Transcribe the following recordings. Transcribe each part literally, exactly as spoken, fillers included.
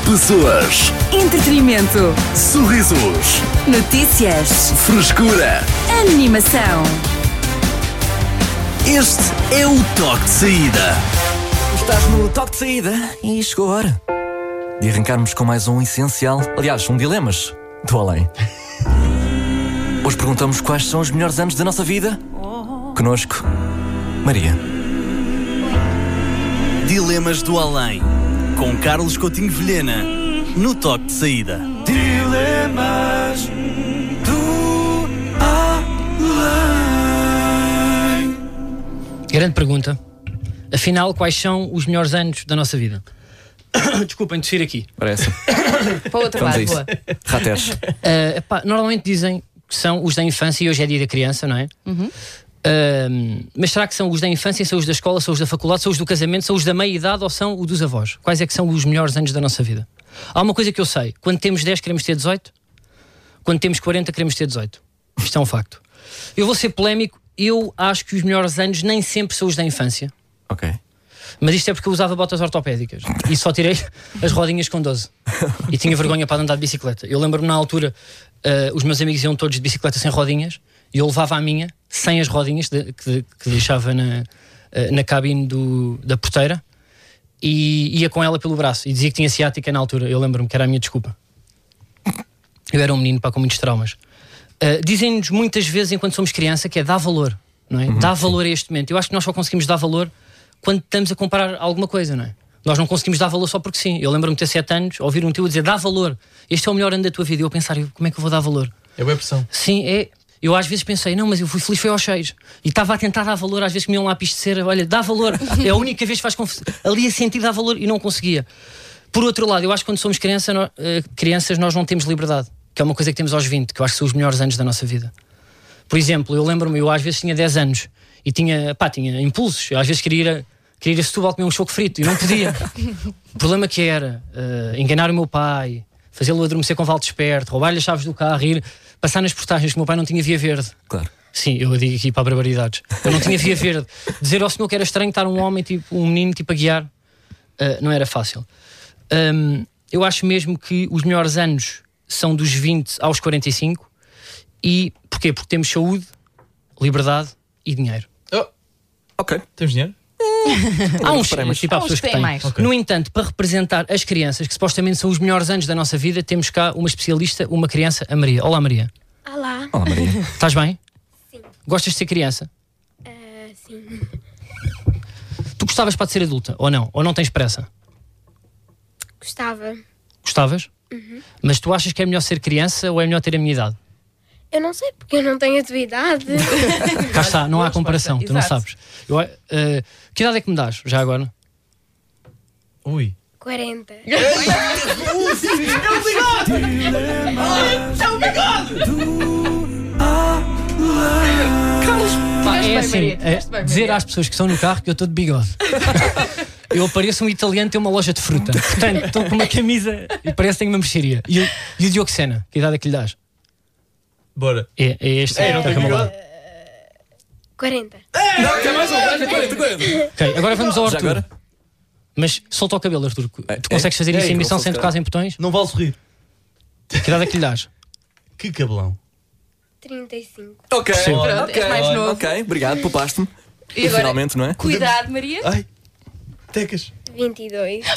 Pessoas, entretenimento, sorrisos, notícias, frescura. animação. Este é o toque de saída. Estás no toque de saída e chegou a hora de arrancarmos com mais um essencial, aliás, um dilemas do além. Hoje perguntamos quais são os melhores anos da nossa vida. Conosco, Maria. Dilemas do além, com Carlos Coutinho Vilhena, no toque de saída. Dilemas do além. Grande pergunta. Afinal, quais são os melhores anos da nossa vida? Desculpem, tossir aqui. Parece. Para o outro Vamos a lado, isso. boa. Rateres. Uh, epá, normalmente dizem que são os da infância e hoje é dia da criança, não é? Uhum. Uh, mas será que são os da infância, são os da escola, são os da faculdade, são os do casamento, são os da meia-idade ou são os dos avós? Quais é que são os melhores anos da nossa vida? Há uma coisa que eu sei. Quando temos dez queremos ter dezoito. Quando temos quarenta queremos ter dezoito. Isto é um facto. Eu vou ser polémico. Eu acho que os melhores anos nem sempre são os da infância. Ok. Mas isto é porque eu usava botas ortopédicas e só tirei as rodinhas com doze. E tinha vergonha para andar de bicicleta. Eu lembro-me na altura, uh, os meus amigos iam todos de bicicleta sem rodinhas e eu levava a minha sem as rodinhas de, que, que deixava na, uh, na cabine do, da porteira e ia com ela pelo braço e dizia que tinha ciática na altura. Eu lembro-me que era a minha desculpa. Eu era um menino pá, com muitos traumas. Uh, Dizem-nos muitas vezes, enquanto somos criança, que é dar valor, não é? Uhum, dar valor a este momento. Eu acho que nós só conseguimos dar valor quando estamos a comparar alguma coisa, não é? Nós não conseguimos dar valor só porque sim. Eu lembro-me de ter sete anos, ouvir um tio dizer dá valor, este é o melhor ano da tua vida. E eu pensar, como é que eu vou dar valor? É boa pressão. Sim, é. Eu às vezes pensei, não, mas eu fui feliz, foi aos seis. E estava a tentar dar valor, às vezes que me iam lá lápis de cera, olha, dá valor. É a única vez que faz conf... ali a sentir dar valor e não conseguia. Por outro lado, eu acho que quando somos criança, no... uh, crianças nós não temos liberdade, que é uma coisa que temos aos vinte, que eu acho que são os melhores anos da nossa vida. Por exemplo, eu lembro-me, eu às vezes tinha dez anos e tinha, pá, tinha impulsos. Eu às vezes queria ir a, queria ir a Setúbal comer um choco frito e não podia. O problema que era uh, enganar o meu pai, fazê-lo adormecer com vale desperto, roubar-lhe as chaves do carro, ir passar nas portagens que o meu pai não tinha via verde. Claro. Sim, eu digo aqui para barbaridades. Eu não tinha via verde. Dizer ao senhor que era estranho estar um homem, tipo, um menino tipo, a guiar, uh, não era fácil. Um, eu acho mesmo que os melhores anos são dos vinte aos quarenta e cinco. E porquê? Porque temos saúde, liberdade e dinheiro. Oh, Ok. temos dinheiro? Há uns, Reparemos. tipo, há Há uns pessoas que que têm têm. mais. Ok. No entanto, para representar as crianças, que supostamente são os melhores anos da nossa vida, temos cá uma especialista, uma criança, a Maria. Olá, Maria. Olá. Olá, Maria. Estás bem? Sim. Gostas de ser criança? Ah, sim. Tu gostavas para de ser adulta, ou não? Ou não tens pressa? Gostava. Gostavas? Mas tu achas que é melhor ser criança ou é melhor ter a minha idade? Eu não sei porque eu não tenho atividade. Cá está, não há comparação, tu não Exato. sabes. Eu, uh, que idade é que me dás, já agora? Ui. quarenta. Pá, Tiveste é bem, assim, Maria, é, tiveste bem, dizer Maria. às pessoas que estão no carro que eu estou de bigode. Eu apareço um italiano que tem uma loja de fruta. Portanto, estou com uma camisa e parece que tenho uma mercearia. E, o- e o Diogo Sena, que idade é que lhe dás? Bora. É, é este. É, não que tem é o meu bigode? lado. quarenta. Não, quer mais um? quarenta, quarenta, quarenta. Ok, agora vamos ao Já Arthur. agora? Mas solta o cabelo, Arthur. É, Tu consegues fazer é, isso é, em emissão não sem sou tocar em botões? Não vale sorrir. Que idade é que lhe dás? Que cabelão. trinta e cinco. Ok. Percebo. Pronto, és mais novo. Ok, obrigado, poupaste-me. E E agora, finalmente, não é? cuidado, Maria. Ai. Tecas. vinte e dois.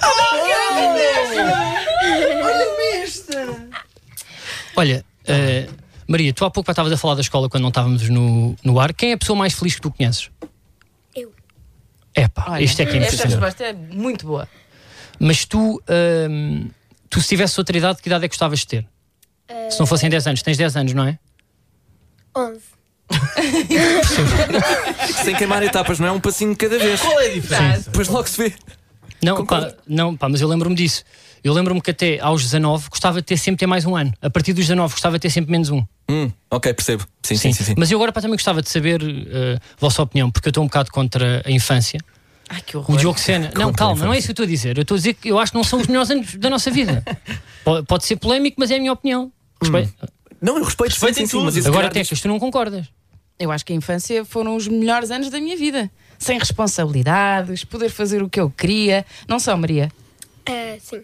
Olha, eh, Maria, tu há pouco estavas a falar da escola quando não estávamos no, no ar. Quem é a pessoa mais feliz que tu conheces? Eu. Epá, Olha, isto é que é esta impressionante. resposta é muito boa. Mas tu, hum, tu se tivesse outra idade, que idade é que gostavas de ter? Se não fossem dez anos, tens dez anos, não é? onze. Sem queimar etapas, não é um passinho de cada vez. Qual é a diferença? Depois logo se vê. Não, pá, não, pá, mas eu lembro-me disso. Eu lembro-me que até aos dezanove gostava de ter sempre ter mais um ano. A partir dos dezanove gostava de ter sempre menos um. Hum, ok, percebo. Sim, sim, sim. sim. Mas eu agora pá, também gostava de saber uh, a vossa opinião, porque eu estou um bocado contra a infância. Ai, que O horror. Diogo Sena. Não, Contra a calma, não é infância. isso que eu estou a dizer. Eu estou a dizer que eu acho que não são os melhores anos da nossa vida. Pode, pode ser polémico, mas é a minha opinião. Respeito. Não, eu respeito, Respeito sim, em sim, sim, tudo. mas isso Agora, se calhar Tecas, tu não concordas? Eu acho que a infância foram os melhores anos da minha vida. Sem responsabilidades, poder fazer o que eu queria. Não são, Maria? Ah, sim.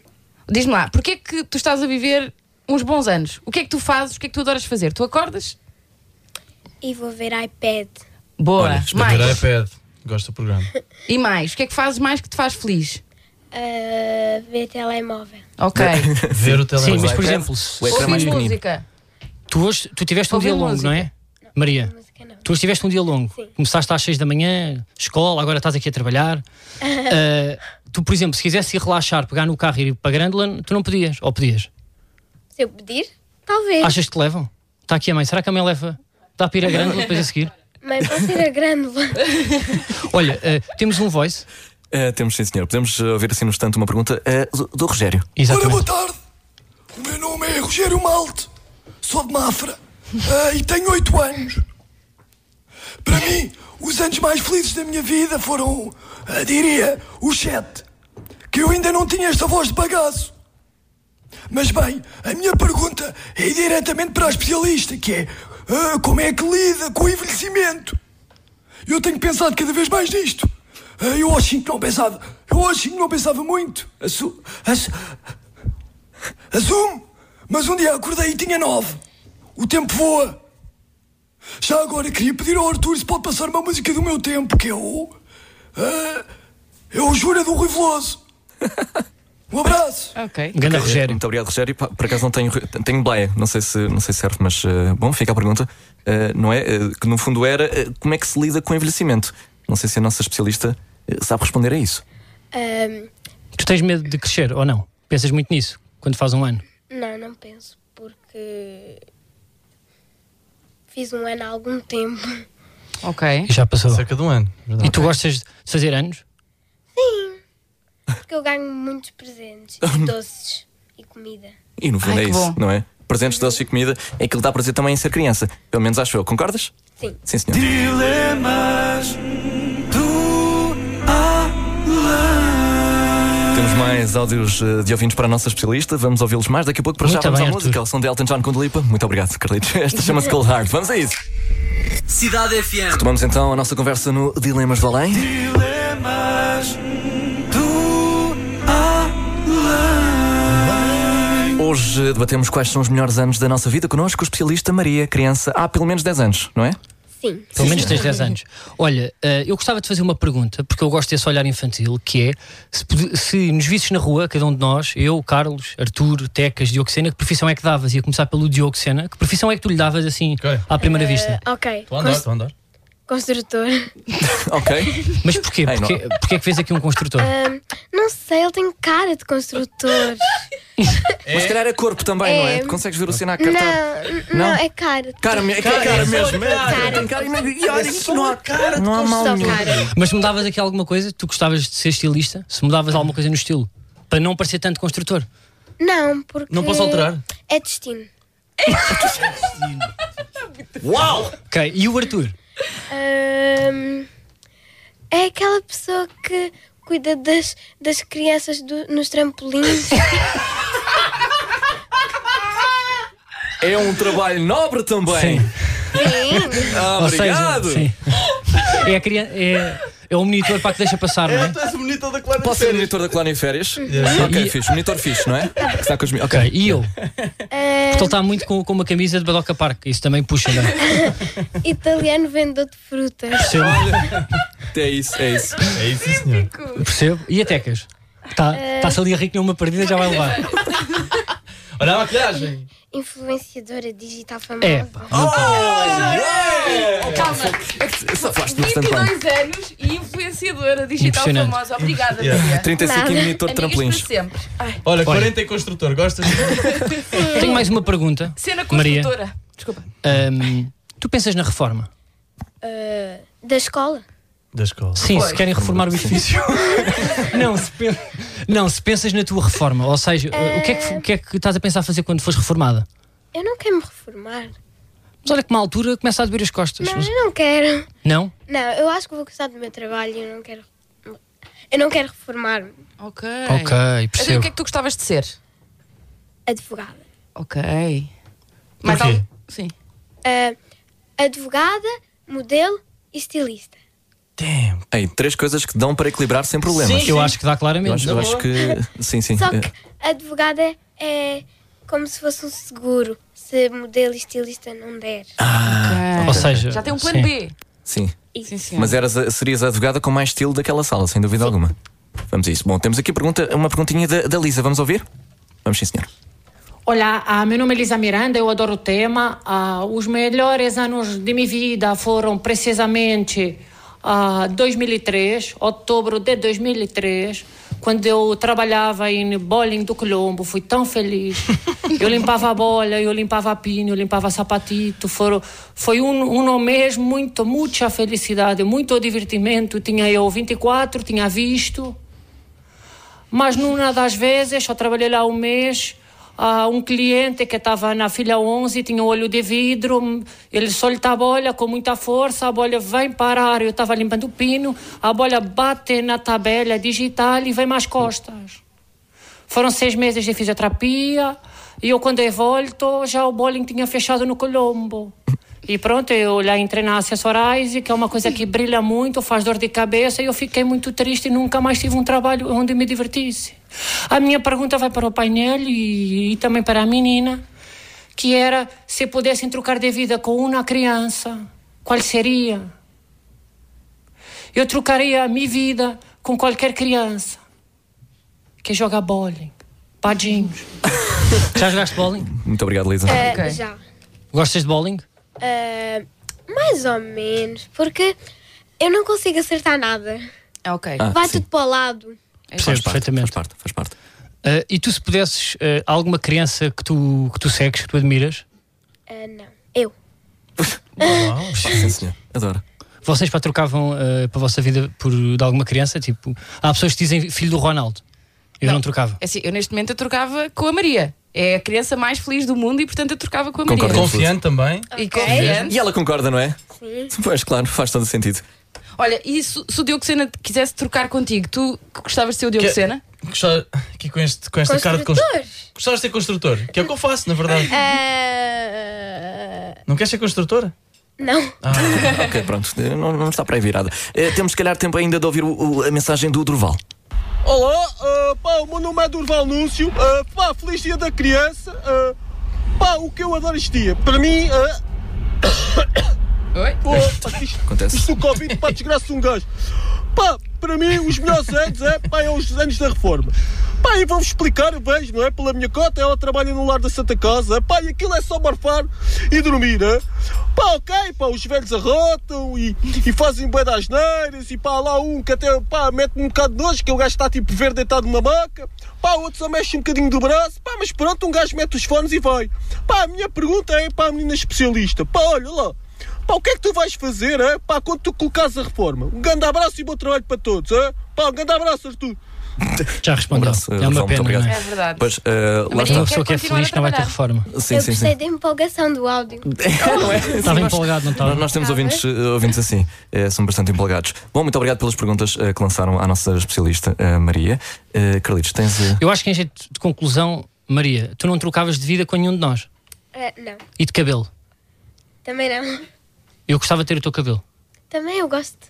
Diz-me lá, porquê é que tu estás a viver uns bons anos? O que é que tu fazes? O que é que tu adoras fazer? Tu acordas? E vou ver iPad. Boa. Olha, mais. escrever iPad. Gosto do programa. E mais? O que é que fazes mais que te faz feliz? Uh, ver telemóvel. Ok. Ver o Sim, telemóvel. mas por iPad, exemplo, se- o ecrã Ouvir mais pequenino. música. tu hoje tu tiveste um Ouvir dia longo, música. não é? Maria, Música não. tu hoje tiveste um dia longo. Sim. Começaste às seis da manhã, escola, agora estás aqui a trabalhar. Ah, tu, por exemplo, se quisesse ir relaxar, pegar no carro e ir para Grandland, tu não podias, ou podias? Se eu pedir, talvez. Achas que te levam? Está aqui a mãe, será que a mãe leva? Dá para ir a Grandland depois a seguir? Mas posso ir a Grândola. Olha, ah, temos um voice. Uh, temos sim, senhor. Podemos uh, ouvir assim no instante uma pergunta uh, do, do Rogério. Ora, Exatamente. boa tarde. O meu nome é Rogério Malte. Sou de Mafra ah, e tenho oito anos. Para mim, os anos mais felizes da minha vida foram, ah, diria, os sete. Que eu ainda não tinha esta voz de bagaço. Mas bem, a minha pergunta é diretamente para a especialista, que é ah, como é que lida com o envelhecimento? Eu tenho pensado cada vez mais nisto. Ah, eu aos cinco não pensava. Eu aos cinco não pensava muito. Assu ass Assumo. Mas um dia acordei e tinha nove. O tempo voa. Já agora queria pedir ao Arthur se pode passar uma música do meu tempo, que é o... ah, é o Jura do Rui Veloso. Um abraço. Ok. Ganda Ok, Rogério. Muito obrigado, Rogério. Pá, por acaso não tenho, tenho Bleia, não sei se, não sei se serve, mas uh, bom, fica a pergunta. Uh, não é? Uh, que no fundo era uh, como é que se lida com o envelhecimento. Não sei se a nossa especialista uh, sabe responder a isso. Um, Tu tens medo de crescer ou não? Pensas muito nisso quando faz um ano? não, não penso. Porque fiz um ano há algum tempo. Ok. E já passou. Cerca de um ano. E tu gostas de fazer anos? Porque eu ganho muitos presentes. E doces. E comida. E no fundo Ai, é que isso, bom. não é? Presentes, doces e comida é aquilo que dá prazer também em ser criança. Pelo menos acho eu. Concordas? Sim. Sim, senhor. Dilemas do além. Temos mais áudios uh, de ouvintes para a nossa especialista. Vamos ouvi-los mais daqui a pouco. Para já Muito vamos bem, à Arthur. música. O som de Elton John com Dua Lipa. Muito obrigado, Carlitos. Esta chama-se Cold Hard. Vamos a isso. Cidade F M. Tomamos então a nossa conversa no Dilemas do Além. Dilemas do além. Hoje debatemos quais são os melhores anos da nossa vida. Connosco o especialista Maria, criança há pelo menos dez anos, não é? Sim. Pelo menos tens dez anos. Olha, eh, eu gostava de fazer uma pergunta, porque eu gosto desse olhar infantil, que é, se, podi- se nos visses na rua, cada um de nós, eu, Carlos, Arthur, Tecas, Diogo Sena, que profissão é que davas? Ia começar pelo Diogo Sena. Que profissão é que tu lhe davas, assim, Ok. à primeira vista? Uh, ok. Estou a andar, Cons- estou a andar. construtor. Ok. Mas porquê? Ei, não- Porquê, porquê é que vês aqui um construtor? Um, não sei, ele tem cara de construtor. Mas se calhar é corpo também, não é? É. Tu consegues ver o Sena a Não, carta? não, Não? é cara. Cara, me- é que é cara mesmo. Cara. Tem cara e não- e olha, isto não há cara. Não há mal Só nenhum. cara. Mas mudavas aqui alguma coisa? Tu gostavas de ser estilista? Se mudavas alguma coisa no estilo? Para não parecer tanto construtor? Não, porque. Não posso alterar? É destino. Uau! Ok, e o Arthur? Um, é aquela pessoa que cuida das, das crianças do- nos trampolins. É um trabalho nobre também. Sim. Sim. Ah, Ou seja, obrigado. sim. É, a criança, é, é o monitor para que deixa passar, não é? Tu és o monitor da Clara Posso ser o monitor da Colónia em férias? Yeah. Ok, E- fixe. Monitor fixe, não é? Que está com os mi- Ok, e eu? Porque Uh, ele está muito com, com uma camisa de Badoca Park. Isso também puxa, não é? italiano vendedor de frutas. Percebo, É isso, é isso. É isso, sim, senhor. percebo. E a Tecas? Está-se ali a rir que numa partida já vai levar. Olha a maquilhagem. Influenciadora digital famosa. É, pá. Safaste vinte bastante e bem. dois anos e influenciadora digital Impressionante. famosa. Obrigada, Yeah. Maria. trinta e cinco Nada. monitor de Amigas trampolins. para sempre. Ai, Olha, quarenta é construtor, gostas? Tenho mais uma pergunta. cena Maria, construtora. Desculpa. Ahm, tu pensas na reforma? Uh, da escola. Da escola. Sim, Pois. se querem reformar o edifício. não, se pen- não, se pensas na tua reforma, ou seja, o, que é que, o que é que estás a pensar fazer quando fores reformada? Eu não quero me reformar. Mas olha que uma altura começa a doer as costas. Não, eu não quero. Não? Não, eu acho que vou gostar do meu trabalho e eu não quero. Eu não quero reformar-me. Ok. Ok, Então, o percebo. que é que tu gostavas de ser? Advogada. Ok. Mais Porquê? algo? Sim. Uh, advogada, modelo e estilista. Damn. Ei, três coisas que dão para equilibrar sem problemas. Sim. Eu acho que dá Eu claramente. acho, eu acho que. Sim, sim. Só É, que advogada é como se fosse um seguro. Se modelo e estilista não der. Ok. Ou seja, já tem um plano sim. B. sim. Sim, senhor. Mas eras, a- serias a advogada com mais estilo daquela sala, sem dúvida alguma. Vamos a isso. Bom, temos aqui a pergunta, uma perguntinha da, da Lisa. Vamos ouvir? Vamos, sim, senhor. Olá, ah, meu nome é Lisa Miranda, eu adoro o tema. Ah, os melhores anos de minha vida foram precisamente ah, dois mil e três, outubro de dois mil e três, quando eu trabalhava em Bowling do Colombo. Fui tão feliz. Eu limpava a bola, eu limpava a pino, eu limpava sapatito. Foram, foi um, um mês muito, muita felicidade, muito divertimento. Tinha eu vinte e quatro, tinha visto. Mas numa das vezes, eu trabalhei lá um mês, uh, um cliente que estava na fila onze, tinha um olho de vidro, ele solta a bola com muita força, a bola vai parar, eu estava limpando o pino, a bola bate na tabela digital e vem mais costas. Foram seis meses de fisioterapia e eu, quando eu volto, já o bowling tinha fechado no Colombo. E pronto, eu lá entrei na Accessorize, que é uma coisa que brilha muito, faz dor de cabeça, e eu fiquei muito triste e nunca mais tive um trabalho onde me divertisse. A minha pergunta vai para o painel e, e também para a menina, que era, se pudessem trocar de vida com uma criança, qual seria? Eu trocaria a minha vida com qualquer criança que joga bowling. Padinhos. Já jogaste bowling? Muito obrigado, Lisa. Ah, Ok. Já. Gostas de bowling? Ah, mais ou menos, porque eu não consigo acertar nada. Ah, ok. Ah, Vai sim. tudo para o lado. Percebo Faz parte, perfeitamente. faz parte, faz parte. Uh, e tu, se pudesses, uh, alguma criança que tu, que tu segues, que tu admiras, Ah, não. Eu. Sim, senhor. Adoro. vocês para trocavam uh, para a vossa vida por de alguma criança? Tipo, há pessoas que dizem filho do Ronaldo. Eu não, Não. trocava. É assim, eu neste momento eu trocava com a Maria. É a criança mais feliz do mundo e portanto eu trocava com a Maria. Concordo. Confiante também. E Ok. confiante. E ela concorda, não é? Sim. Pois, claro, faz todo o sentido. Olha, e se, se o Diogo Sena quisesse trocar contigo, tu gostavas de ser o Diogo Que- Sena? Gostava, aqui com, este, com esta cara de construtor. Construtores. Gostavas de ser construtor? Que é o que eu faço, na verdade. Ah, Não queres ser construtora? não. Ok, pronto, não, não está para aí virada. Eh, temos, se calhar, tempo ainda de ouvir o- o- a mensagem do Durval. Olá, ah, pá, o meu nome é Durval Núncio, ah, pá, feliz dia da criança, ah, pá, o que eu adoro este dia, para mim, ah, Oi? pô, pá, isto, Acontece. isto do Covid, pá, desgraça de um gajo, pá, para mim os melhores anos é, pá, é os anos da reforma, pá, e vou-vos explicar, eu vejo, não é, pela minha cota, ela trabalha no lar da Santa Casa, pá, e aquilo é só morfar e dormir, é? Pá, ok, pá, os velhos arrotam e, e fazem bué das neiras e pá, lá um que até, pá, mete-me um bocado de nojo, que o gajo está tipo verde deitado numa maca, pá, o outro só mexe um bocadinho do braço, pá, mas pronto, um gajo mete os fones e vai. Pá, a minha pergunta é para a menina especialista, pá, olha lá, pá, o que é que tu vais fazer, é? Pá, quando tu colocares a reforma? Um grande abraço e bom trabalho para todos, é? Pá, um grande abraço, Arthur. Já respondeu. Um abraço, é Durval, uma muito pena. obrigado. Não É é? verdade. Pois, eh, lá Maria, está. Uma pessoa que é continuar feliz a que não vai ter trabalhar. reforma. Sim, Eu sim, gostei sim. da empolgação do áudio. Não é? Estava empolgado, não estava? Nós, nós temos ouvintes, eh, ouvintes assim, eh, são bastante empolgados. Bom, muito obrigado pelas perguntas eh, que lançaram à nossa especialista, eh, Maria. Uh, Carlitos, tens. eh, Eu acho que em jeito de conclusão, Maria, tu não trocavas de vida com nenhum de nós. Ah, não. E de cabelo. Também não. Eu gostava de ter o teu cabelo. Também eu gosto.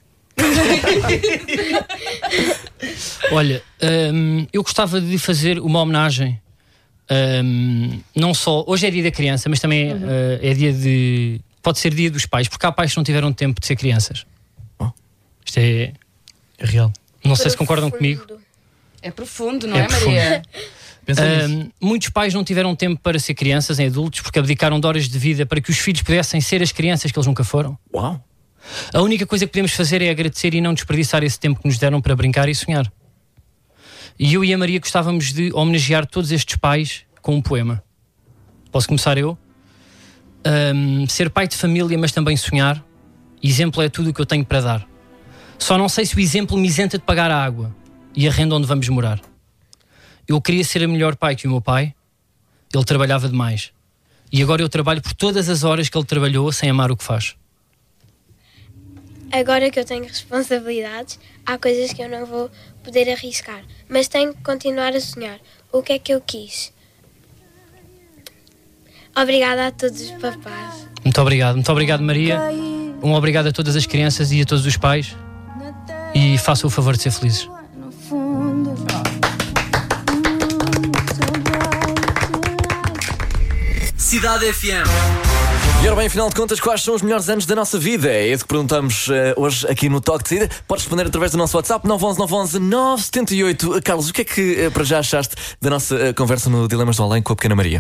Olha, hum, eu gostava de fazer uma homenagem. hum, não só. Hoje é dia da criança, mas também eh, é dia de. Pode ser dia dos pais, porque há pais que não tiveram tempo de ser crianças. Oh. Isto é. É real. Não sei se concordam comigo. Profundo. É profundo, não É é, Maria? Pensa nisso. Hum, muitos pais não tiveram tempo para ser crianças em adultos porque abdicaram de horas de vida para que os filhos pudessem ser as crianças que eles nunca foram. Uau! A única coisa que podemos fazer é agradecer e não desperdiçar esse tempo que nos deram para brincar e sonhar. E eu e a Maria gostávamos de homenagear todos estes pais com um poema. Posso começar eu? Hum, ser pai de família, mas também sonhar. Exemplo é tudo o que eu tenho para dar. Só não sei se o exemplo me isenta de pagar a água e a renda onde vamos morar. Eu queria ser a melhor pai que o meu pai. Ele trabalhava demais. E agora eu trabalho por todas as horas que ele trabalhou sem amar o que faz. Agora que eu tenho responsabilidades, há coisas que eu não vou poder arriscar, mas tenho que continuar a sonhar. O que é que eu quis? Obrigada a todos os papás. Muito obrigado, muito obrigado, Maria. Um obrigado a todas as crianças e a todos os pais. e façam o favor de ser felizes. Cidade F M. E ora bem, afinal de contas, quais são os melhores anos da nossa vida? É isso que perguntamos uh, hoje aqui no Toque de Saída. Podes responder através do nosso WhatsApp nove um um nove um um nove sete oito. Carlos, o que é que uh, para já achaste da nossa uh, conversa no Dilemas do Além com a pequena Maria?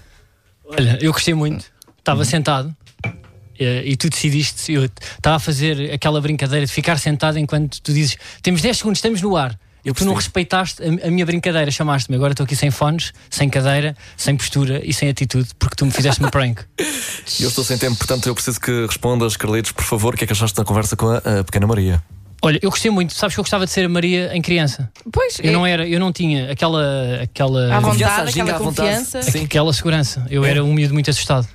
Olha, eu gostei muito. Estava sentado uh, e tu decidiste. Eu estava a fazer aquela brincadeira de ficar sentado enquanto tu dizes temos dez segundos, estamos no ar. Eu tu não respeitaste a, a minha brincadeira, chamaste-me. Agora estou aqui sem fones, sem cadeira, sem postura e sem atitude, porque tu me fizeste-me prank. E eu estou sem tempo, portanto eu preciso que respondas, Carlitos, por favor, o que é que achaste da conversa com a, a pequena Maria? Olha, eu gostei muito. Sabes que eu gostava de ser a Maria em criança. Pois, eu é. não era, eu não tinha aquela aquela à vontade, Confiança, aquela à vontade. confiança. Sim. aquela segurança. Eu É. era um miúdo muito assustado.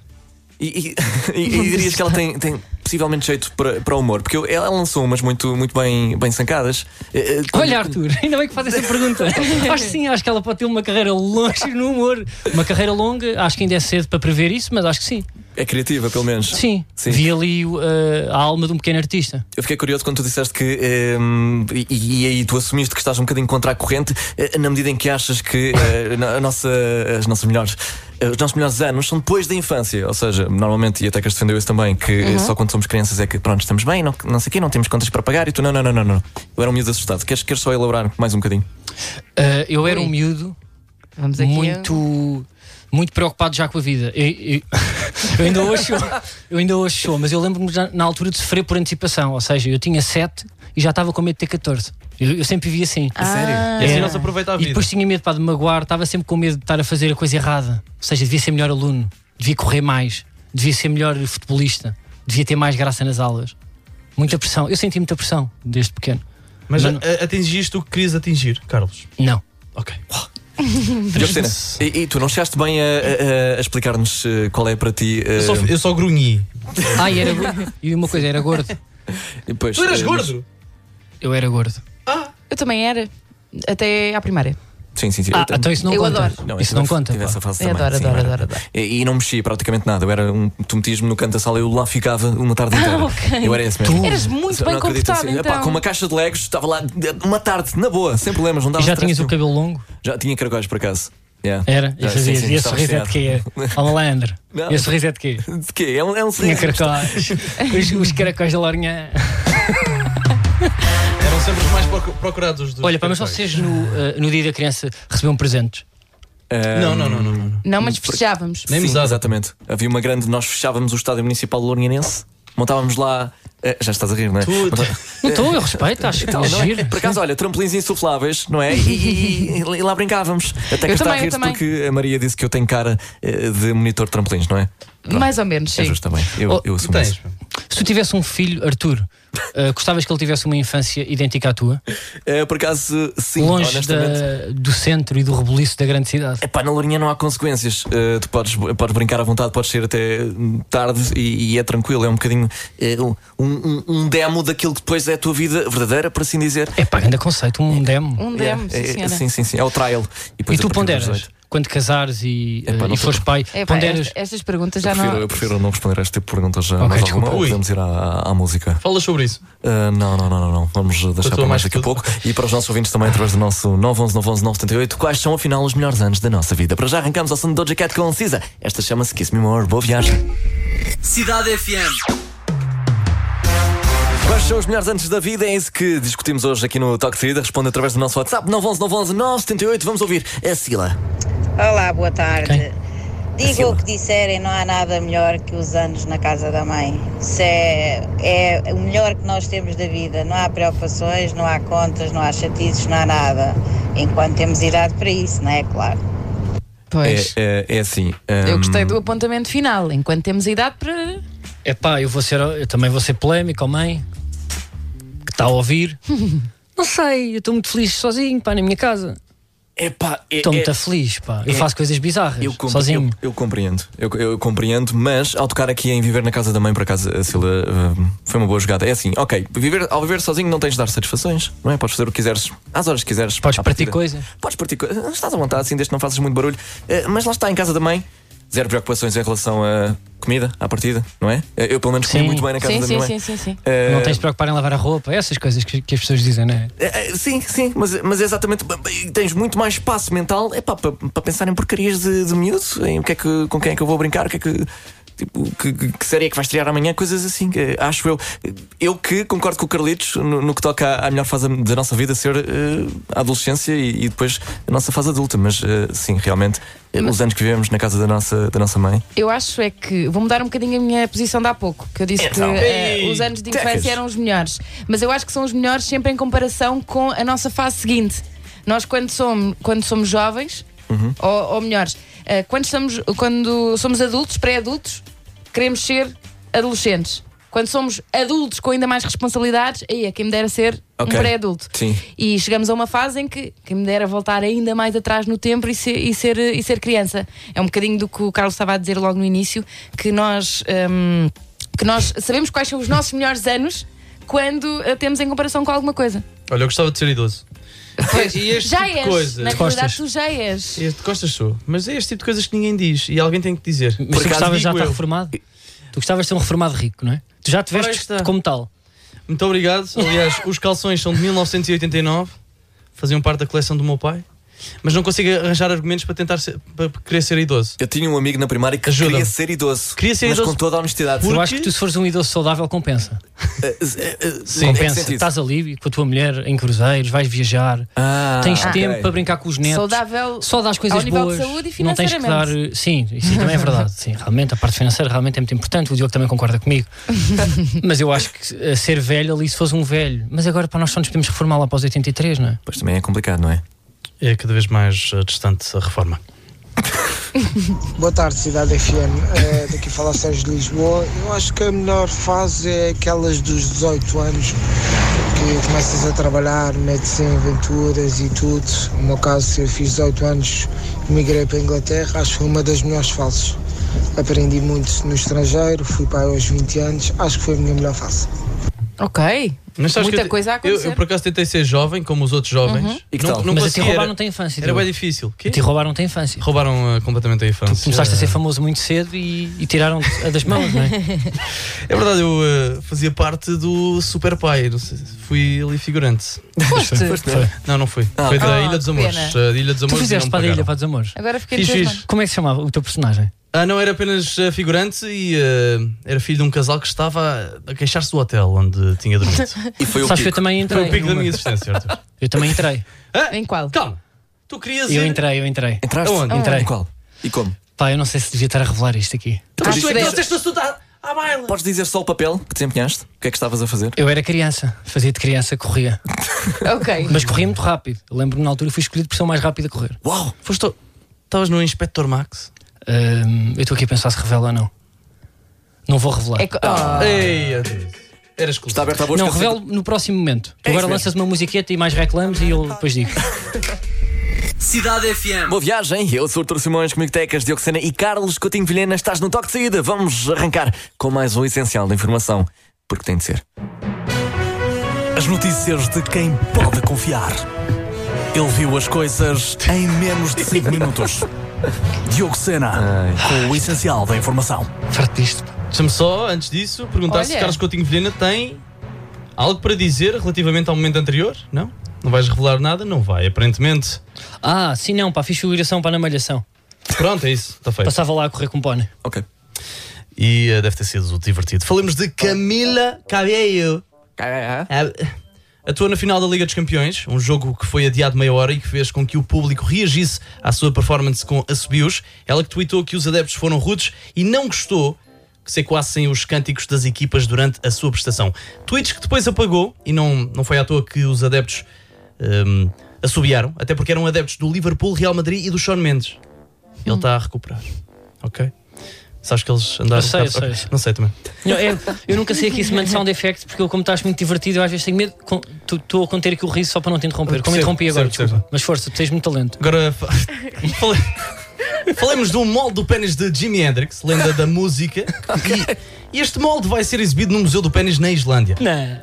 E, e, e, e dirias que ela tem, tem possivelmente jeito para, para o humor, porque eu- ela lançou umas muito, muito bem, bem sancadas. Eh, eh, quando- Olha, Arthur, ainda bem que faz essa pergunta. Acho que sim, acho que ela pode ter uma carreira longe no humor. Uma carreira longa, acho que ainda é cedo para prever isso, mas acho que sim. É criativa, pelo menos. Sim, Sim. vi ali uh, a alma de um pequeno artista. Eu fiquei curioso quando tu disseste que eh, e, e aí tu assumiste que estás um bocadinho contra a corrente, eh, na medida em que achas que eh, a nossa, as nossas melhores eh, os nossos melhores anos são depois da infância. Ou seja, normalmente, e até que defendeu isso também, que Uhum. só quando somos crianças é que pronto, estamos bem, não, não sei o quê, não temos contas para pagar. E tu, não, não, não, não, não. Eu era um miúdo assustado. Queres, queres só elaborar mais um bocadinho? Uh, eu era Ui. um miúdo Vamos aqui. muito, muito preocupado já com a vida. Eu, eu- eu ainda hoje sou, eu ainda hoje sou, mas eu lembro-me já na altura de sofrer por antecipação. Ou seja, eu tinha sete e já estava com medo de ter catorze. Eu, eu sempre vivia assim. Ah. Sério? E assim não se aproveita a E vida. depois tinha medo pá, de me magoar, estava sempre com medo de estar a fazer a coisa errada. Ou seja, devia ser melhor aluno, devia correr mais, devia ser melhor futebolista, devia ter mais graça nas aulas. Muita pressão. Eu senti muita pressão desde pequeno. Mas Mas não- a- atingiste o que querias atingir, Carlos. Não. Ok. Justina, e, e tu não chegaste bem a, a- a explicar-nos eh, qual é para ti. eh, Eu só, eu só grunhi. Ah, e era gordo. E uma coisa, era gordo. e depois, Tu eras eh, gordo? Eu era gordo. Eu também era. Até à primária. Sim, sim, sim. Ah, Eu- então isso não Eu conta. adoro. Não, isso eu não tive- conta. tive pá. essa fase Eu também, adoro, sim, adoro, era- adoro, adoro. E, e não mexia praticamente nada. Eu era um. Tu metias-me no canto da sala e eu lá ficava uma tarde inteira. Ah, ok. Eu era esse mesmo. Tu? Eras muito Não bem acredito, comportado, assim, epá, então. com uma caixa de legos, estava lá uma tarde, na boa, sem problemas, não dava E já stress tinhas o nenhum. cabelo longo? Já tinha caracóis por acaso. Yeah. Era? E Já, fazias. sim, sim, E esse estava sorriso é de quê? Ó malandro. Não. Esse sorriso é de quê? De quê? É um, é um Tinha sorriso. caracóis. os, os caracóis da Lourinhã. Eram sempre os mais procu- procurados dos. Olha, pá, mas caracóis. vocês no, eh, no dia da criança recebiam presentes? Ah, Não, não, não, não, não. Não, mas festejávamos. Nem Sim, mesada. exatamente. Havia uma grande. Nós fechávamos o estádio municipal do Lourinhanense, montávamos lá. eh, já estás a rir, não é? Tu- Monta- Não estou, eu respeito, acho que Então, é não é? giro. Por acaso, olha, trampolins insufláveis, não é? E, e- e- e lá brincávamos. Até que Eu está também, a eu rir-se também. porque a Maria disse que eu tenho cara eh, de monitor de trampolins, não é? Mais ou menos, É sim. justo também. Eu, Oh, eu Tu assumo tens. isso. Se tu tivesse um filho, Arthur, eh, gostavas que ele tivesse uma infância idêntica à tua? Eh, por acaso, sim, Longe honestamente. da- do centro e do rebuliço da grande cidade. Epá, na Lourinhã não há consequências. Uh, tu podes, podes brincar à vontade, podes ser até tarde e, e é tranquilo. É um bocadinho uh, um, um, um demo daquilo que depois é a tua vida verdadeira, por assim dizer. É pá, grande conceito, um demo. Um demo, É, sim, é, senhora. sim, sim, sim. É o trial. E, depois E tu a partir dos ponderas? oito. Quando casares e, Epá, eh, não e fores tô- pai, É, pá, ponderas. esta- estas perguntas Eu já prefiro, não. eu prefiro não responder a este tipo de perguntas já Ok, mais desculpa. alguma. Ui. Podemos ir à, à música. Falas sobre isso. Uh, não, não, não, não, não. Vamos deixar tua para mais mais daqui a tudo. pouco. E para os nossos ouvintes também, através do nosso nove um um nove um um nove sete oito, quais são afinal os melhores anos da nossa vida? Para já arrancamos ao som de Doja Cat com Cisa. Esta chama-se Kiss Me More. Boa viagem. Cidade F M. Quais são os melhores anos da vida? É isso que discutimos hoje aqui no Toque de Saída. Responde através do nosso WhatsApp nove um um nove um nove sete oito. Vamos ouvir a Sila. Olá, boa tarde. Quem? Diga o que disserem, não há nada melhor que os anos na casa da mãe. Isso é, é o melhor que nós temos da vida. Não há preocupações, não há contas, não há chatices, não há nada. Enquanto temos idade para isso, não é? Claro. Pois. É, é, é assim. Eu hum, gostei do apontamento final. Enquanto temos idade para. É pá, eu, vou ser, eu também vou ser polémico, ó mãe, que está a ouvir. Não sei, eu estou muito feliz sozinho, pá, na minha casa. Epá, é, Estou é- muito feliz, pá. Eu é- faço coisas bizarras, Eu, compre- sozinho. eu, eu compreendo, eu, eu compreendo, mas ao tocar aqui em viver na casa da mãe, por acaso, a Sila, uh, foi uma boa jogada. É assim, ok, viver, ao viver sozinho não tens de dar satisfações, não é? Podes fazer o que quiseres, às horas que quiseres. Podes à partir partida. coisa. Podes partir coisa, estás à vontade, assim, desde que não faças muito barulho. Uh, mas lá está, em casa da mãe, Zero preocupações em relação à comida, à partida, não é? Eu pelo menos comi Sim. muito bem na casa Sim, da sim, minha mãe. sim, sim, sim. Uh, Não tens de preocupar em lavar a roupa, essas coisas que, que as pessoas dizem, não é? uh, Sim, sim, mas, mas exatamente. Tens muito mais espaço mental é para pa pensar em porcarias de, de miúdo, em o que é que, com quem é que eu vou brincar, o que é que. Tipo, que, que série é que vai estrear amanhã, coisas assim, que, acho eu. Eu que concordo com o Carlitos no, no que toca à, à melhor fase da nossa vida ser uh, a adolescência e, e depois a nossa fase adulta, mas uh, sim, realmente, uh, os anos que vivemos na casa da nossa, da nossa mãe. Eu acho é que vou mudar um bocadinho a minha posição de há pouco, que eu disse Então. que uh, os anos de infância Tecas. eram os melhores, mas eu acho que são os melhores sempre em comparação com a nossa fase seguinte. Nós, quando somos, quando somos jovens, Uhum. ou, ou melhores, uh, quando, estamos, quando somos adultos, pré-adultos, queremos ser adolescentes. Quando somos adultos com ainda mais responsabilidades, aí é quem me dera ser Ok. um pré-adulto. Sim. E chegamos a uma fase em que quem me dera voltar ainda mais atrás no tempo e ser, e ser, e ser criança. É um bocadinho do que o Carlos estava a dizer logo no início, que nós, hum, que nós sabemos quais são os nossos melhores anos quando uh, temos em comparação com alguma coisa. Olha, eu gostava de ser idoso. Pois, E este já tipo de és, coisa- na De realidade costas. tu já és. Este costas sou. Mas é este tipo de coisas que ninguém diz e alguém tem que dizer. Mas Por tu acaso gostavas já de digo estar eu. reformado? Tu gostavas de ser um reformado rico, não é? Tu já te Ora, aí vestes está. como tal. Muito obrigado. Aliás, os calções são de mil novecentos e oitenta e nove, faziam parte da coleção do meu pai, mas não consigo arranjar argumentos para tentar ser, para querer ser idoso. Eu tinha um amigo na primária que Ajuda-me. queria ser idoso. Queria ser mas idoso com toda a honestidade. Por- Eu acho quê? que tu, se fores um idoso saudável, compensa. Uh, uh, uh, Sim. em que Compensa. sentido? Estás ali com a tua mulher em cruzeiros, vais viajar, Ah, tens ok. tempo para brincar com os netos. Saudável Só dás coisas ao nível boas. de saúde e não tens que dar. financeiramente. Sim, isso também é verdade. Sim, realmente, a parte financeira realmente é muito importante. O Diogo também concorda comigo. Mas eu acho que uh, ser velho ali, se fosse um velho. Mas agora para nós só nos podemos reformar lá para os oitenta e três, não é? Pois também é complicado, não é? É cada vez mais uh, distante a reforma. Boa tarde, Cidade F M. É, daqui fala Sérgio de Lisboa. Eu acho que a melhor fase é aquelas dos dezoito anos, que começas a trabalhar, metes em aventuras e tudo. No meu caso, eu fiz dezoito anos, migrei para a Inglaterra, acho que foi uma das melhores fases. Aprendi muito no estrangeiro, fui para aí aos vinte anos, acho que foi a minha melhor fase. Ok. Mas sabes Muita que eu, coisa a eu, acontecer. eu por acaso tentei ser jovem, como os outros jovens. Uhum. E que tal? Não, não Mas a ti conseguia, roubaram era, não tem infância. era Diogo. bem difícil. Quê? A ti roubaram tem infância. Roubaram uh, completamente a infância. Começaste a ser famoso muito cedo e, e tiraram a das mãos, não é? É verdade, eu uh, fazia parte do Super Pai. Não sei, fui ali figurante. Foste. Foi. Não, não fui. Ah, foi da ah, Ilha dos que Amores. pena. Uh, da Ilha dos Tu Amores. e fizeste não para a me Ilha pagaram. para dos Amores. Agora fiquei Fiz, entusiasmado. fiz. Como é que se chamava o teu personagem? Ah, não, era apenas uh, figurante e uh, era filho de um casal que estava a queixar-se do hotel onde tinha dormido. E foi o Sabes que eu pico. também Foi entrei. o pico da numa. minha existência, Arthur. Eu também entrei. Ah, Em qual? calma, tu querias Eu ir. entrei, eu entrei. Entraste? Aonde? Entrei. Em qual? E como? Pá, eu não sei se devia estar a revelar isto aqui. Ah, tu é que Acho trouxeste este assunto à, à baila. Podes dizer só o papel que desempenhaste? O que é que estavas a fazer? Eu era criança, fazia de criança, corria. Ok. Mas corria muito rápido. Eu lembro-me na altura fui escolhido por ser o mais rápido a correr. Uau! Foste ao- Estavas no Inspector Max? Hum, eu estou aqui a pensar se revela ou não. Não vou revelar. É co- oh. Ei, Arthur. Era exclusivo. Está aberto à boca. Não, revelo no próximo momento. Tu É agora isso lanças uma musiqueta e mais reclames e eu depois digo. Cidade F M. Boa viagem, eu sou o Artur Simões, comigo Tecas, Diogo Sena e Carlos Coutinho Vilhena. Estás no toque de saída. Vamos arrancar com mais um essencial da informação, porque tem de ser. As notícias de quem pode confiar. Ele viu as coisas em menos de cinco minutos. Diogo Sena, com o essencial da informação. Farto disto. Deixa-me só, antes disso, perguntar se Olha. Carlos Coutinho Vilhena tem algo para dizer relativamente ao momento anterior? Não? Não vais revelar nada? Não vai, aparentemente. Ah, sim, não, pá, fiz figuração para na malhação. Pronto, é isso, está feito. Passava lá a correr com pônei. Ok. E uh, deve ter sido divertido. Falemos de Camila Cabello. Atua na final da Liga dos Campeões, um jogo que foi adiado meia hora e que fez com que o público reagisse à sua performance com assobios. Ela que tweetou que os adeptos foram rudes e não gostou que se ecoassem os cânticos das equipas durante a sua prestação. Tweets que depois apagou, e não, não foi à toa que os adeptos um, assobiaram, até porque eram adeptos do Liverpool, Real Madrid e do Shawn Mendes. Ele está a recuperar, ok? Sabes que eles andaram... Eu sei, eu Okay. sei. Não sei também. Não, eu, eu nunca sei aqui esse man sound effect porque eu, como estás muito divertido, eu às vezes tenho medo. Estou a conter aqui o riso só para não te interromper. Como Percebo, interrompi agora, percebo, desculpa. Mas força, tu tens muito talento. Agora, fa- fale- falemos de um molde do pênis de Jimi Hendrix, lenda da música. E, e este molde vai ser exibido no Museu do Pênis na Islândia. Não.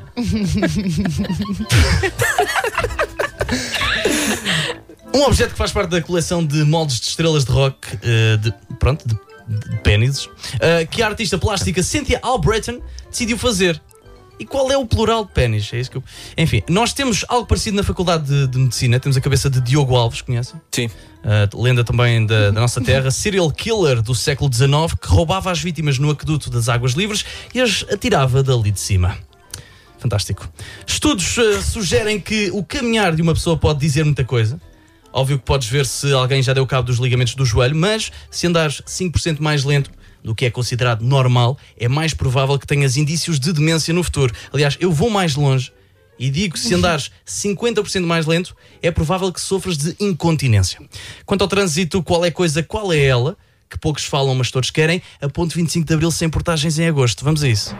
Um objeto que faz parte da coleção de moldes de estrelas de rock, eh, de, pronto, de, de pênises, uh, que a artista plástica Cynthia Albritton decidiu fazer. E qual é o plural de pênis? É isso que eu... Enfim, nós temos algo parecido na Faculdade de, de Medicina. Temos a cabeça de Diogo Alves, conhecem? Sim. Uh, lenda também da, da nossa terra. Serial killer do século dezenove que roubava as vítimas no aqueduto das Águas Livres e as atirava dali de cima. Fantástico. Estudos uh, sugerem que o caminhar de uma pessoa pode dizer muita coisa. Óbvio que podes ver se alguém já deu cabo dos ligamentos do joelho, mas se andares cinco por cento mais lento do que é considerado normal, é mais provável que tenhas indícios de demência no futuro. Aliás, eu vou mais longe e digo que se andares cinquenta por cento mais lento, é provável que sofras de incontinência. Quanto ao trânsito, qual é coisa, qual é ela? Que poucos falam, mas todos querem. A ponte vinte e cinco de Abril sem portagens em agosto. Vamos a isso.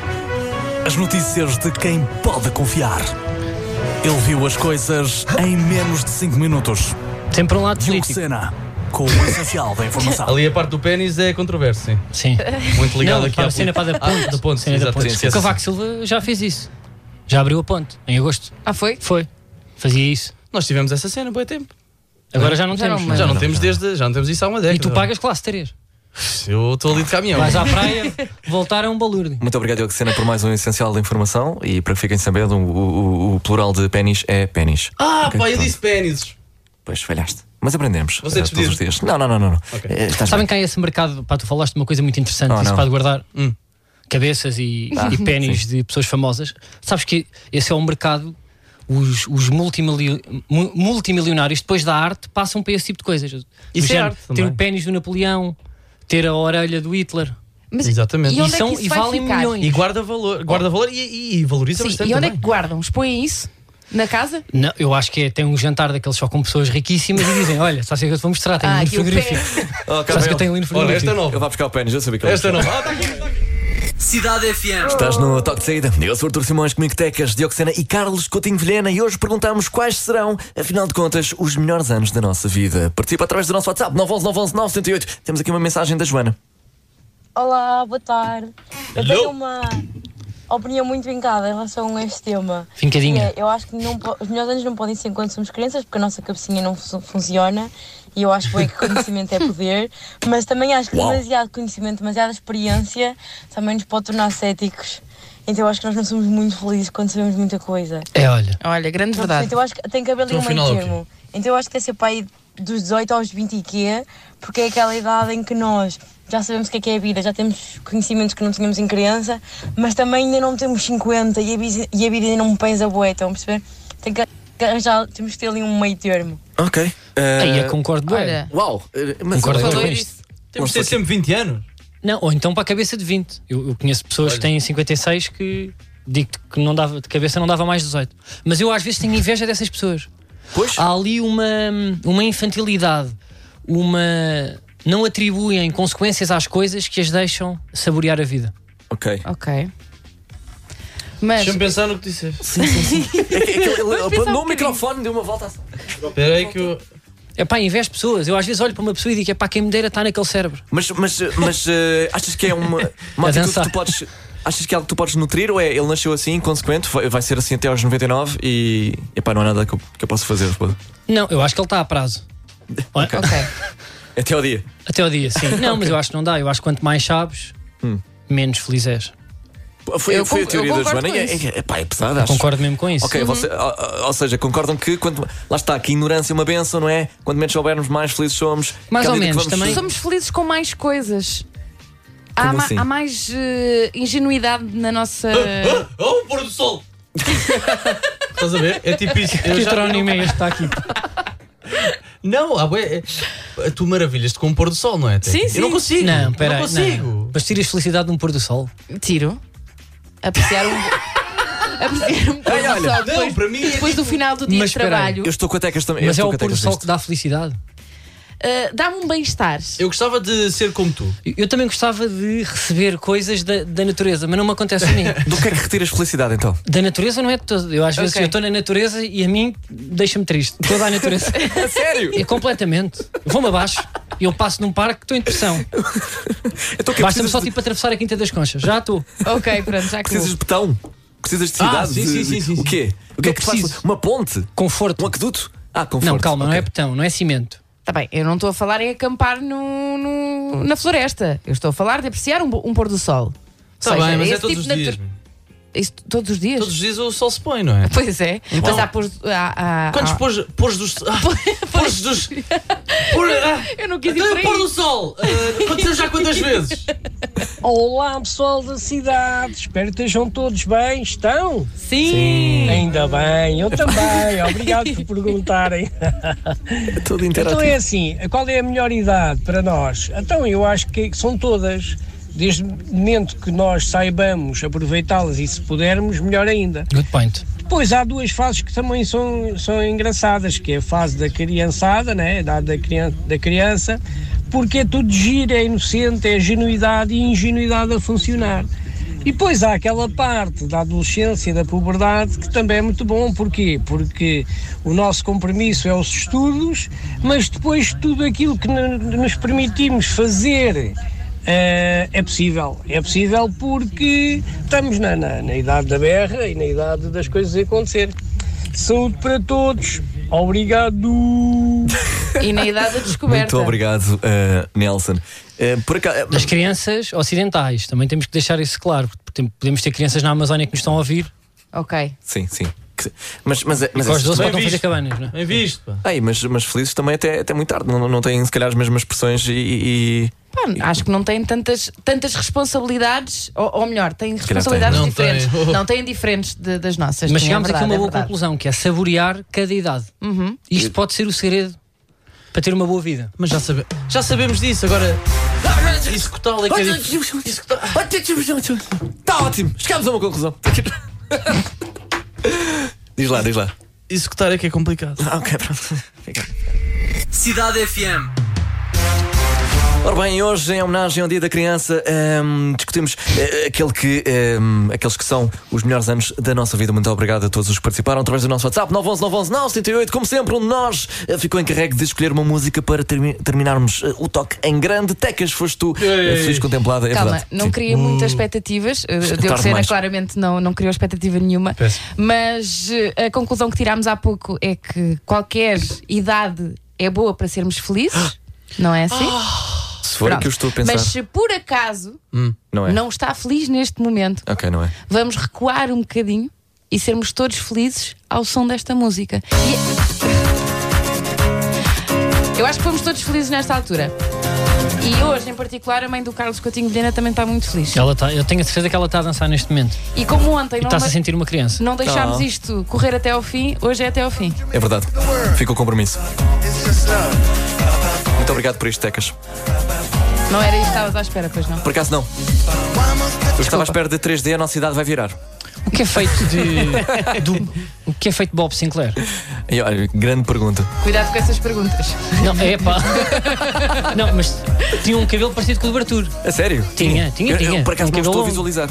As notícias de quem pode confiar. Ele viu as coisas em menos de cinco minutos. Sempre um lado Diogo político. Sena, com o essencial da informação. Ali a parte do pênis é controverso, sim. Sim. Muito ligado Não, aqui para à a cena para da ponte. Ah, da ponte, Cena da ponte. exatamente. O Cavaco Silva já fez isso. Já abriu a ponte, em agosto. Ah, foi? Foi. Fazia isso. Nós tivemos essa cena há bom tempo. Agora já não Já temos. não, Já não, temos desde, já não temos isso há uma década. E tu pagas classe três. Eu estou ali de caminhão. Vais à praia, voltar é um balúrdio. Muito obrigado, Diogo Sena, por mais um essencial da informação. E para que fiquem sabendo, o, o, o plural de pênis é pênis. Ah, Ok, pá, eu pronto. disse pênis. Pois falhaste. Mas aprendemos. Você eh, todos despediu? os dias. Não, não, não, não. não. Ok. Eh, estás Sabem bem. que há esse mercado? Pá, tu falaste de uma coisa muito interessante. Oh, isso não. para guardar Hum. cabeças e, Ah, e pênis sim. de pessoas famosas. Sabes que esse é um mercado. Os, os multimilio- mu- multimilionários, depois da arte, passam para esse tipo de coisas. Do Isso é género, arte ter também. o pênis do Napoleão, ter a orelha do Hitler. Mas Exatamente. E onde E são- é que isso e vai valem ficar? milhões. E guarda valor, guarda valor e, e- e valoriza Sim, bastante e onde é também. que guardam? Expõem isso? Na casa? Não, eu acho que é, tem um jantar daqueles só com pessoas riquíssimas e dizem: olha, só sei que eu te vou mostrar, tenho Ah, um aqui o frigorífico. Oh, Só sei que eu tenho ali no Olha, esta frigorífico. é nova. Ele vai buscar o pênis, eu sabia que ele Esta é ia nova. buscar. Ah, tá aqui, tá aqui. Cidade F M. Estás no toque de saída. Eu sou Artur Simões, comigo Tecas, Diogo Sena e Carlos Coutinho Vilhena. E hoje perguntamos quais serão, afinal de contas, os melhores anos da nossa vida. Participa através do nosso WhatsApp nove um um nove um um nove zero oito. Temos aqui uma mensagem da Joana. Olá, boa tarde. Eu Hello. tenho uma opinião muito vincada em relação a este tema. Vincadinha. Que é, eu acho que não po- os melhores anos não podem ser quando somos crianças, porque a nossa cabecinha não fu- funciona. E eu acho bem que conhecimento é poder. Mas também acho que Uau. demasiado conhecimento, demasiada experiência também nos pode tornar céticos. Então eu acho que nós não somos muito felizes quando sabemos muita coisa. É, olha. Olha, grande verdade. Então eu acho que tem que haver ali Então, um meio afinal, é o quê? termo. Então eu acho que deve ser para aí dos dezoito aos vinte e quê, porque é aquela idade em que nós já sabemos o que é que é a vida, já temos conhecimentos que não tínhamos em criança, mas também ainda não temos cinquenta e a vida, e a vida ainda não me pesa bué, estão a perceber? Tem que arranjar, temos que ter ali um meio termo. Ok. Aí Eh, eu concordo bem. Olha, Uau. eh, Mas Concordo olha, com falou isto. isso. Temos de ter sempre vinte anos. Não, ou então para a cabeça de vinte. Eu, eu conheço pessoas Olha. que têm cinquenta e seis que digo que não dava, de cabeça não dava mais dezoito. Mas eu às vezes tenho inveja dessas pessoas. Pois. Há ali uma, uma infantilidade, uma. Não atribuem consequências às coisas que as deixam saborear a vida. Ok. Ok. Mas Deixa-me pensar no que disseste. É que- é que ele- ele- pensar um No bocadinho. microfone deu uma volta. Espera aí que eu... É pá, invejo pessoas. Eu às vezes olho para uma pessoa e digo: é pá, quem me dera está naquele cérebro. Mas, mas, mas eh, achas que é uma, uma A atitude que dançar. tu podes. Achas que é algo que tu podes nutrir ou é ele nasceu assim, inconsequente, vai, vai ser assim até aos noventa e nove e. Epá, não há nada que eu, que eu possa fazer. Pô. Não, eu acho que ele está a prazo. ok. Até ao dia. Até ao dia, sim. Não, mas eu acho que não dá. Eu acho que quanto mais sabes, Hum. menos feliz és. Foi, Eu foi a con- teoria eu da concordo Joana. com É, isso. é, epá, é pesada, acho. Concordo mesmo com isso. Ok, você, ou, ou seja, concordam que quanto, lá está, que ignorância é uma benção, não é? Quanto menos soubermos, mais felizes somos. Mais Que à ou medida que menos, vamos- também. Somos felizes com mais coisas. Há, Como ma- assim? há mais eh, ingenuidade na nossa. Oh, o pôr do sol! Estás a ver? É tipo isso. Eu Que já- heterónimo é este que está aqui? Não, ah, bué, é- tu maravilhas-te com o pôr do sol, não é? Teca? Sim, sim. Eu não consigo. Não, eu peraí. não consigo. Não. Mas tiras felicidade num pôr do sol. Tiro. Apreciar um. Apreciar um pôr Ai, do olha, sol não, depois, para mim é depois do final do dia Mas de espera aí, trabalho. Eu estou com a Tecas também. eu Mas é estou o com a pôr do Tecas sol nisto. que dá felicidade. Uh, Dá-me um bem-estar. Eu gostava de ser como tu. Eu- Eu também gostava de receber coisas da, da natureza, mas não me acontece a mim. Do que é que retiras felicidade então? Da natureza não é de todo. Eu às vezes Ok. eu estou na natureza e a mim deixa-me triste. Toda a natureza. A sério? É completamente. Vou-me abaixo e eu passo num parque que estou em depressão. Então, o que é? Basta-me Precisas só de- tipo atravessar a Quinta das Conchas. Já estou. Ok, pronto, já Precisas de betão? Precisas de Ah, cidade? sim, de- sim, sim, sim, O sim. quê? O que Eu é que te faz? preciso. Uma ponte? Conforto. Um aqueduto? Ah, conforto. Não, calma, não Ok. é betão, não é cimento. Tá bem, eu não estou a falar em acampar no, no- na floresta. Eu estou a falar de apreciar um, bo- um pôr do sol. Está Ou seja, bem, mas é esse todos tipo os de dias. natura- Isso todos os dias? Todos os dias o sol se põe, não é? Pois é. Então- Mas há pôr. Há, há, Quantos há- pôs, pôs dos. Ah, pôs dos. Por, ah, Eu não quis ir então por o pôr aí. do sol. ah, aconteceu já quantas vezes? Olá pessoal da cidade, espero que estejam todos bem, estão? Sim! Sim. Ainda bem, eu também, obrigado por perguntarem. Tudo Então interativo. é assim, qual é a melhor idade para nós? Então eu acho que são todas, desde o momento que nós saibamos aproveitá-las e se pudermos, melhor ainda. Good point. Depois há duas fases que também são, são engraçadas, que é a fase da criançada, né? A idade da criança, da criança, porque é tudo giro, é inocente, é genuidade e ingenuidade a funcionar. E depois há aquela parte da adolescência e da puberdade que também é muito bom. Porquê? Porque o nosso compromisso é os estudos, mas depois tudo aquilo que n- nos permitimos fazer eh, é possível. É possível porque estamos na, na, na idade da berra e na idade das coisas a acontecer. Saúde para todos. Obrigado. E na idade da descoberta. Muito obrigado, uh, Nelson. Uh, por acaso, Das crianças ocidentais, também temos que deixar isso claro. Porque tem- podemos ter crianças na Amazónia que nos estão a ouvir. Ok. Sim, sim. Que- Mas, mas, é- mas Com as doze bem podem fazer visto. cabanas, não é? Bem visto, pá. Ei, mas, mas felizes também até, até muito tarde, não, não têm se calhar as mesmas expressões e. e- Pá, acho que não têm tantas, tantas responsabilidades, ou, ou melhor, têm calhar responsabilidades têm. Não diferentes. têm. Não têm diferentes de- das nossas. Mas sim, chegámos é aqui a verdade, uma é boa verdade. conclusão, que é saborear cada idade. Uhum. Isto pode ser o segredo para ter uma boa vida. Mas já, sabe, já sabemos disso, agora. Executá-lo é que é difícil. Está ótimo! Chegámos a uma conclusão. Diz lá, diz lá. Executar é que é complicado. Ah, ok, pronto. Cidade F M. Ora bem, hoje em homenagem ao Dia da Criança ehm, discutimos eh, aquele que, ehm, aqueles que são os melhores anos da nossa vida. Muito obrigado a todos os que participaram através do nosso WhatsApp nove um um nove um um nove sete oito. Como sempre, um de nós eh, ficou encarregue de escolher uma música para termi- terminarmos eh, o toque em grande. Tecas, foste tu eh, feliz contemplada, é Calma, verdade. não Sim. cria muitas expectativas. Uh, tarde Diogo Sena demais. claramente não, não criou expectativa nenhuma. Peço. Mas uh, a conclusão que tirámos há pouco é que qualquer idade é boa para sermos felizes. Não é assim? Se for o Pronto. que eu estou a pensar. Mas se por acaso Não é? não está feliz neste momento, Ok, não é? vamos recuar um bocadinho e sermos todos felizes ao som desta música. E... Eu acho que fomos todos felizes nesta altura. E hoje, em particular, a mãe do Carlos Coutinho Vilhena também está muito feliz. Ela tá, eu tenho a certeza que ela está a dançar neste momento. E como ontem E não, está-se a de- sentir uma criança. não deixámos Ah. isto correr até ao fim, hoje é até ao fim. É verdade. Fica o compromisso. Muito obrigado por isto, Tecas. Não era isto que estavas à espera, pois não? Por acaso não. Eu estava à espera de três D, a nossa idade vai virar. O que é feito de. do- o que é feito de Bob Sinclair? E olha, grande pergunta. Cuidado com essas perguntas. Não, é pá. Não, mas tinha um cabelo parecido com o do Arthur. A sério? Tinha, tinha, Eu- tinha. Eu, por acaso Um não cabelo estou a longo. visualizar.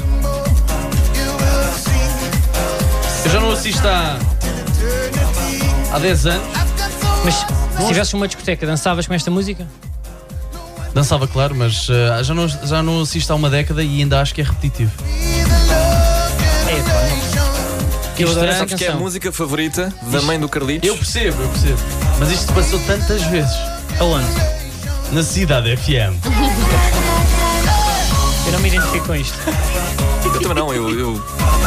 Eu já não assisto há. há dez anos. Mas se tivesses uma discoteca, dançavas com esta música? Dançava, claro, mas ah, já, não, já não assisto há uma década e ainda acho que é repetitivo. É pá, não. Eu adoro essa Sabes que é a canção. música favorita da mãe do Carlitos? Eu percebo, eu percebo. Mas isto passou tantas vezes. Aonde? Na Cidade F M. Eu não me identifico com isto. Eu também não, eu, eu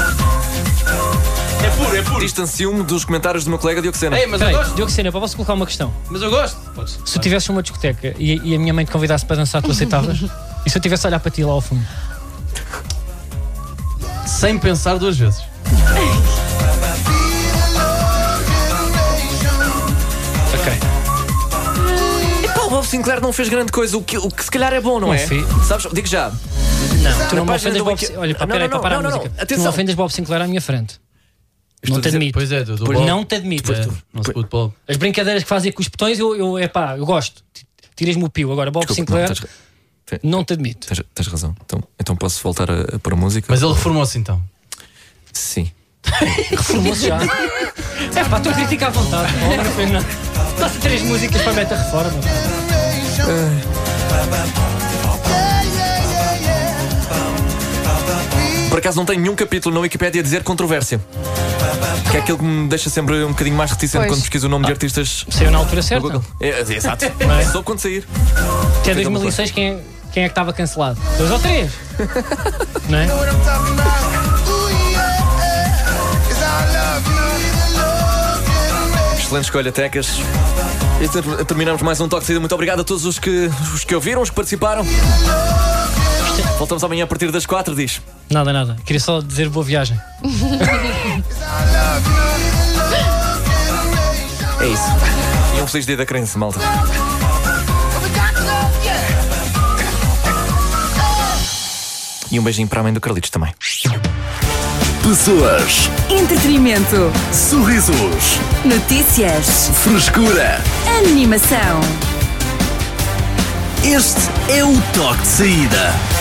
É puro, é puro. distancio-me dos comentários do meu colega Diogo Sena. Ei, mas eu Peraí, gosto. Diogo Sena, posso colocar uma questão? Mas eu gosto. Podes. Se tu tivesses uma discoteca e, e a minha mãe te convidasse para dançar, tu aceitavas? E se eu tivesse a olhar para ti lá ao fundo? Sem pensar duas vezes. Ok. Epá, o Bob Sinclair não fez grande coisa, o que, o que se calhar é bom, não, Não é? fez. Sabes, digo já. Não, tu não me página ofendas do Bob Wiki- Sinclair. Olha, pá, Não, peraí, não, para parar não, a não, música. não. Tu Atenção. não ofendas Bob Sinclair à minha frente. Estou Não a te dizer- admito. Pois é, do, do Pois Bob. Não te admito. É, não se puto Bob. As brincadeiras que fazem com os botões, eu, eu, é pá, eu gosto. Tiras-me o pio. Agora, Bob Desculpa, não, Sinclair, tens, não te admito. tens, tens razão. Então, então posso voltar a, a pôr a música? Mas ele reformou-se então. Sim. Reformou-se já. É pá, tu critica à vontade. Não, não fez nada. Basta três músicas para a meta reforma. Por acaso não tem nenhum capítulo na Wikipédia a dizer controvérsia. Que é aquilo que me deixa sempre um bocadinho mais reticente Pois. quando pesquiso o nome de artistas. Saiu na altura no certa. Google. É, exato. Não é? Só quando sair. Até dois mil e seis, quem, é- quem é que estava cancelado? Dois ou três? Não é? Excelente escolha, Tecas. E ter- terminamos mais um toque de saída. Muito obrigado a todos os que, os que ouviram, os que participaram. Voltamos amanhã a partir das quatro, diz. Nada, nada. Queria só dizer boa viagem. É isso. E um feliz dia da crença, malta. E um beijinho para a mãe do Carlitos também. Pessoas, entretenimento, sorrisos, notícias, frescura. animação. Este é o toque de saída.